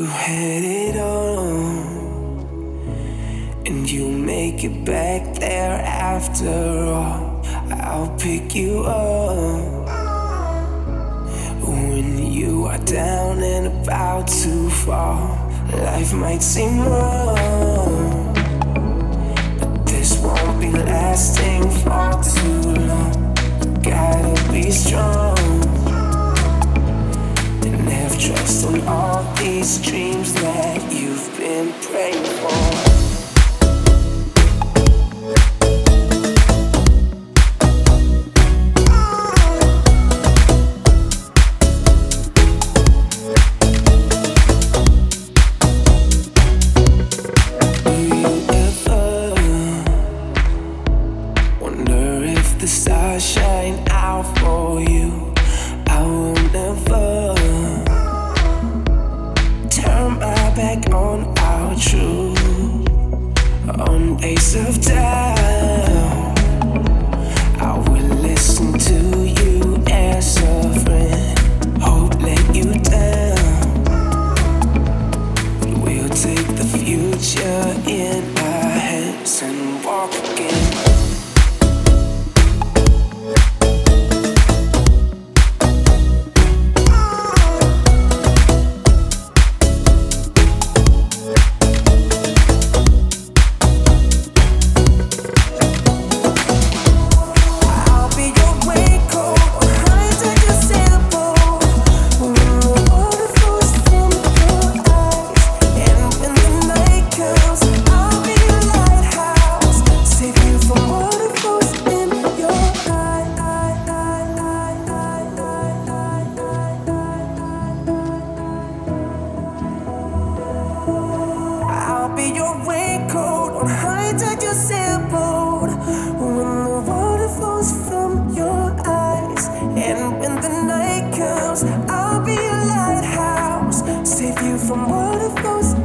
had it all, and you make it back there after all. I'll pick you up when you are down and about to fall. Life might seem wrong, but this won't be lasting for too long. Gotta be strong and have trust in all these dreams that you've been praying for. The stars shine out for you. I will never turn my back on our truth. On days of doubt, I will listen to you as a friend. Hope let you down, but we'll take the future in our hands and walk again. Be your raincoat on high tide, your sailboat. When the water flows from your eyes, and when the night comes, I'll be your lighthouse, save you from water flows